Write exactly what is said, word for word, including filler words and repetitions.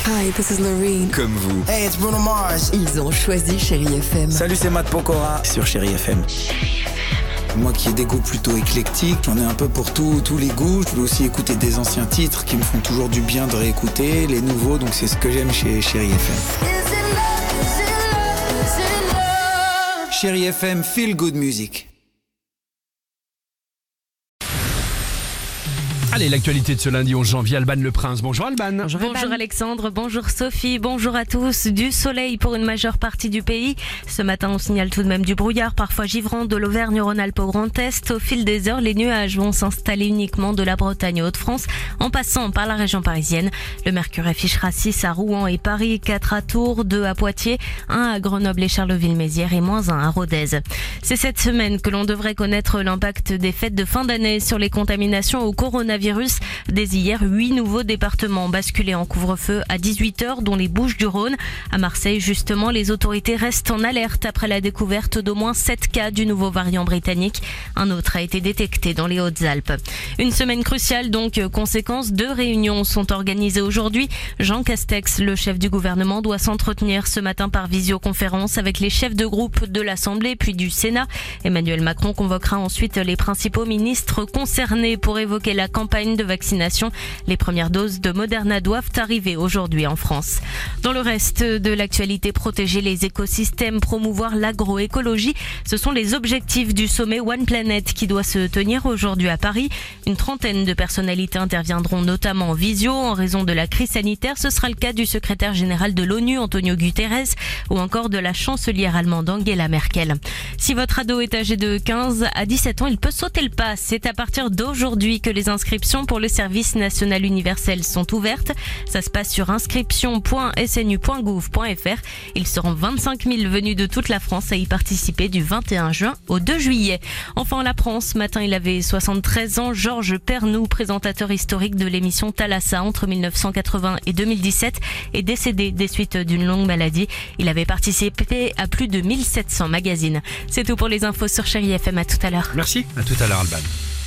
Hi, this is Loreen. Comme vous. Hey, it's Bruno Mars. Ils ont choisi Chérie F M. Salut, c'est Matt Pokora sur Chérie F M. Moi qui ai des goûts plutôt éclectiques, j'en ai un peu pour tout, tous les goûts. Je veux aussi écouter des anciens titres qui me font toujours du bien de réécouter, les nouveaux, donc c'est ce que j'aime chez Chérie F M. Chérie F M, feel good music. Allez, l'actualité de ce lundi onze janvier, Alban Le Prince. Bonjour Alban. Bonjour, bonjour Alexandre, bonjour Sophie, bonjour à tous. Du soleil pour une majeure partie du pays. Ce matin, on signale tout de même du brouillard, parfois givrant de l'Auvergne-Rhône-Alpes au Grand Est. Au fil des heures, les nuages vont s'installer uniquement de la Bretagne aux Hauts-de-France, en passant par la région parisienne. Le mercure affichera six à Rouen et Paris, quatre à Tours, deux à Poitiers, un à Grenoble et Charleville-Mézières et moins un à Rodez. C'est cette semaine que l'on devrait connaître l'impact des fêtes de fin d'année sur les contaminations au coronavirus. Dès hier, huit nouveaux départements basculés en couvre-feu à dix-huit heures, dont les Bouches-du-Rhône. À Marseille, justement, les autorités restent en alerte après la découverte d'au moins sept cas du nouveau variant britannique. Un autre a été détecté dans les Hautes-Alpes. Une semaine cruciale, donc, conséquence, deux réunions sont organisées aujourd'hui. Jean Castex, le chef du gouvernement, doit s'entretenir ce matin par visioconférence avec les chefs de groupe de l'Assemblée puis du Sénat. Emmanuel Macron convoquera ensuite les principaux ministres concernés pour évoquer la campagne de vaccination. Les premières doses de Moderna doivent arriver aujourd'hui en France. Dans le reste de l'actualité, protéger les écosystèmes, promouvoir l'agroécologie, ce sont les objectifs du sommet One Planet qui doit se tenir aujourd'hui à Paris. Une trentaine de personnalités interviendront notamment en visio en raison de la crise sanitaire. Ce sera le cas du secrétaire général de l'ONU, Antonio Guterres, ou encore de la chancelière allemande Angela Merkel. Si votre ado est âgé de quinze à dix-sept ans, il peut sauter le pas. C'est à partir d'aujourd'hui que les inscriptions pour le service national universel sont ouvertes. Ça se passe sur inscription point s n u point gouv point f r. Ils seront vingt-cinq mille venus de toute la France à y participer du vingt et un juin au deux juillet. Enfin, la France, ce matin, il avait soixante-treize ans. Georges Pernou, présentateur historique de l'émission Thalassa entre mille neuf cent quatre-vingts et deux mille dix-sept, est décédé des suites d'une longue maladie. Il avait participé à plus de mille sept cents magazines. C'est tout pour les infos sur Chérie F M. À tout à l'heure. Merci, à tout à l'heure Alban.